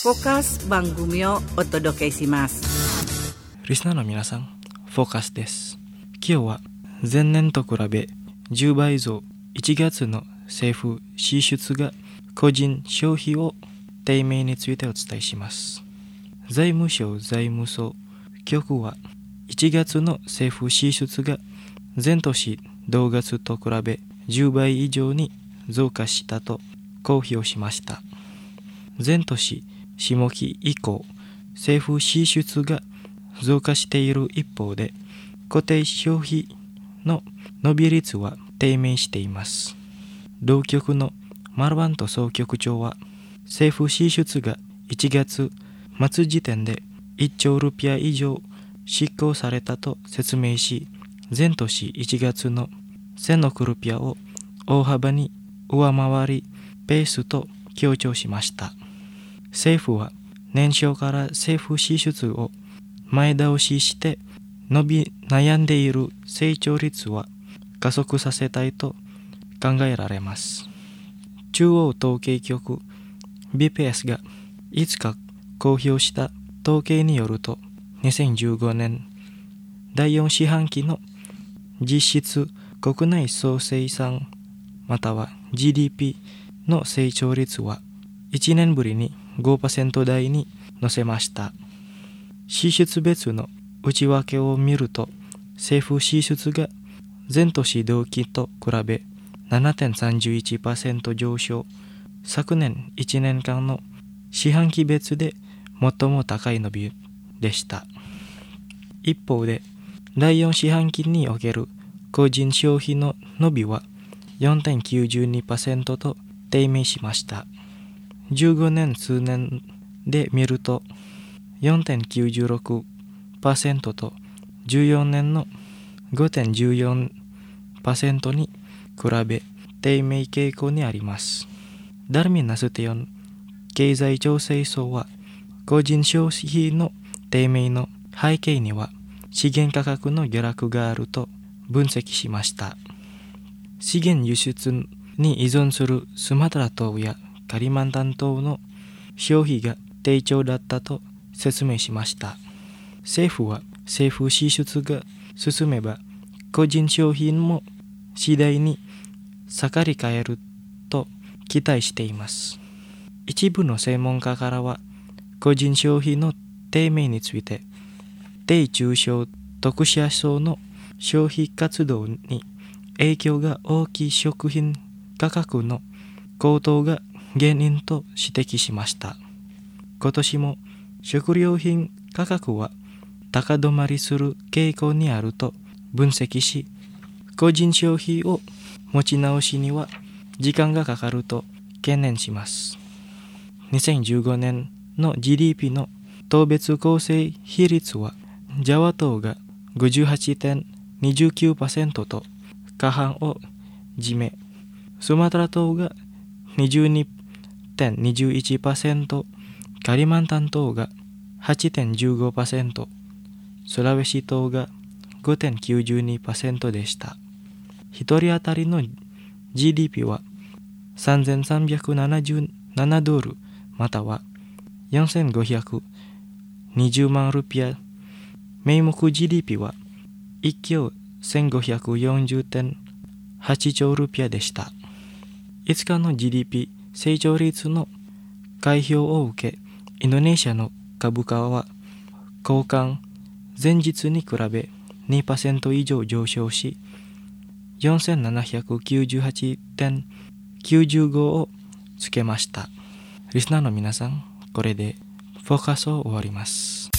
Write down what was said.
フォーカス番組をお届けします。 リスナーの皆さん、フォーカスです。今日は前年と比べ10倍増1月の政府支出が個人消費を低迷についてお伝えします。財務省財務総局は1月の政府支出が前年同月と比べ10倍以上に増加したと公表しました。前年下期以降、政府支出が増加している一方で、固定消費の伸び率は低迷しています。同局のマルバント総局長は、政府支出が1月末時点で1兆ルピア以上執行されたと説明し、前年1月の1000億ルピアを大幅に上回りペースと強調しました。政府は年初から政府支出を前倒しして伸び悩んでいる成長率は加速させたいと考えられます。中央統計局 BPS が5日公表した統計によると、2015年第4四半期の実質国内総生産または GDP の成長率は1年ぶりに 5% 台に乗せました。支出別の内訳を見ると、政府支出が前年同期と比べ 7.31% 上昇、昨年1年間の四半期別で最も高い伸びでした。一方で、第4四半期における個人消費の伸びは 4.92% と低迷しました。15年数年で見ると 4.96% と14年の 5.14% に比べ低迷傾向にあります。ダルミン・ナステヨン経済調整層は、個人消費の低迷の背景には資源価格の下落があると分析しました。資源輸出に依存するスマトラ島やカリマンタン島の消費が低調だったと説明しました。政府は政府支出が進めば個人消費も次第に盛り返ると期待しています。一部の専門家からは、個人消費の低迷について低中小特殊層の消費活動に影響が大きい食品価格の高騰が原因と指摘しました。今年も食料品価格は高止まりする傾向にあると分析し、個人消費を持ち直しには時間がかかると懸念します。2015年の GDP の島別構成比率は、ジャワ島が 58.29% と過半を占め、スマトラ島が 22.21%、カリマンタン島が 8.15%、スラウェシ島が 5.92% でした。一人当たりの GDP は3377ドルまたは4520万ルピア、名目 GDP は1兆 1540.8 兆ルピアでした。5日の GDP 成長率の開票を受け、インドネシアの株価は交換前日に比べ 2% 以上上昇し、4798.95 をつけました。リスナーの皆さん、これでフォーカスを終わります。